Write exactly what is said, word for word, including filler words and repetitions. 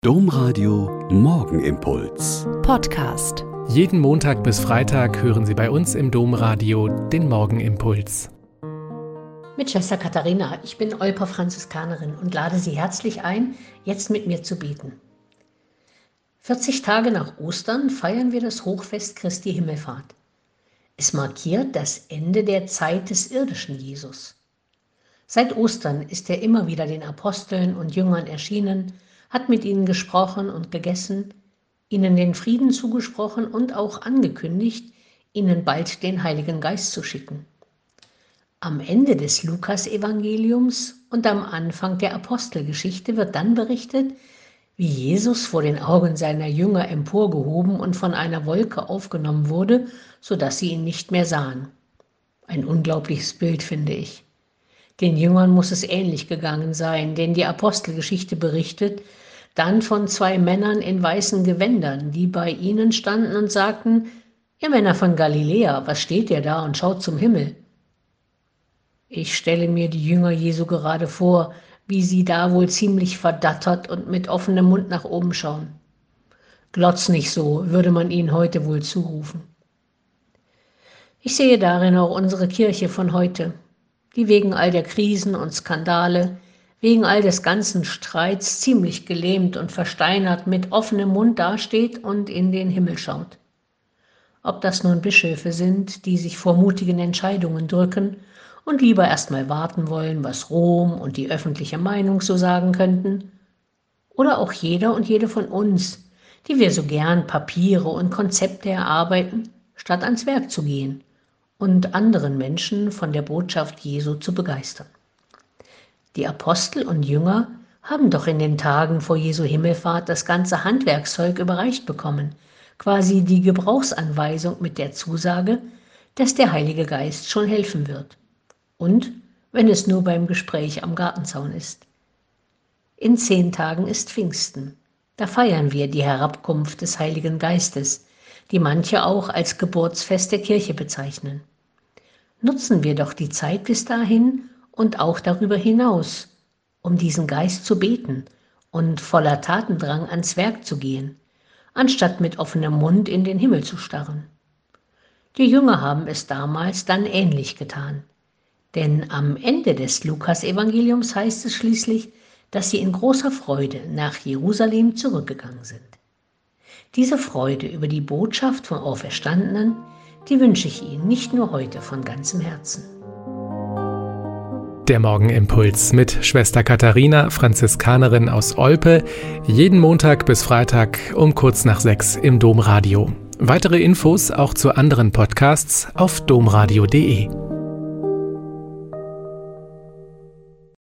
Domradio Morgenimpuls. Podcast. Jeden Montag bis Freitag hören Sie bei uns im Domradio den Morgenimpuls. Mit Schwester Katharina, ich bin Olper Franziskanerin und lade Sie herzlich ein, jetzt mit mir zu beten. vierzig Tage nach Ostern feiern wir das Hochfest Christi Himmelfahrt. Es markiert das Ende der Zeit des irdischen Jesus. Seit Ostern ist er immer wieder den Aposteln und Jüngern erschienen, hat mit ihnen gesprochen und gegessen, ihnen den Frieden zugesprochen und auch angekündigt, ihnen bald den Heiligen Geist zu schicken. Am Ende des Lukas-Evangeliums und am Anfang der Apostelgeschichte wird dann berichtet, wie Jesus vor den Augen seiner Jünger emporgehoben und von einer Wolke aufgenommen wurde, sodass sie ihn nicht mehr sahen. Ein unglaubliches Bild, finde ich. Den Jüngern muss es ähnlich gegangen sein, denn die Apostelgeschichte berichtet dann von zwei Männern in weißen Gewändern, die bei ihnen standen und sagten: Ihr Männer von Galiläa, was steht ihr da und schaut zum Himmel? Ich stelle mir die Jünger Jesu gerade vor, wie sie da wohl ziemlich verdattert und mit offenem Mund nach oben schauen. Glotz nicht so, würde man ihnen heute wohl zurufen. Ich sehe darin auch unsere Kirche von heute, die wegen all der Krisen und Skandale, wegen all des ganzen Streits ziemlich gelähmt und versteinert mit offenem Mund dasteht und in den Himmel schaut. Ob das nun Bischöfe sind, die sich vor mutigen Entscheidungen drücken und lieber erstmal warten wollen, was Rom und die öffentliche Meinung so sagen könnten, oder auch jeder und jede von uns, die wir so gern Papiere und Konzepte erarbeiten, statt ans Werk zu gehen und anderen Menschen von der Botschaft Jesu zu begeistern. Die Apostel und Jünger haben doch in den Tagen vor Jesu Himmelfahrt das ganze Handwerkszeug überreicht bekommen, quasi die Gebrauchsanweisung mit der Zusage, dass der Heilige Geist schon helfen wird. Und wenn es nur beim Gespräch am Gartenzaun ist. In zehn Tagen ist Pfingsten. Da feiern wir die Herabkunft des Heiligen Geistes, die manche auch als Geburtsfest der Kirche bezeichnen. Nutzen wir doch die Zeit bis dahin und auch darüber hinaus, um diesen Geist zu beten und voller Tatendrang ans Werk zu gehen, anstatt mit offenem Mund in den Himmel zu starren. Die Jünger haben es damals dann ähnlich getan. Denn am Ende des Lukas-Evangeliums heißt es schließlich, dass sie in großer Freude nach Jerusalem zurückgegangen sind. Diese Freude über die Botschaft vom Auferstandenen, die wünsche ich Ihnen nicht nur heute von ganzem Herzen. Der Morgenimpuls mit Schwester Katharina, Franziskanerin aus Olpe, jeden Montag bis Freitag um kurz nach sechs im Domradio. Weitere Infos auch zu anderen Podcasts auf domradio punkt de.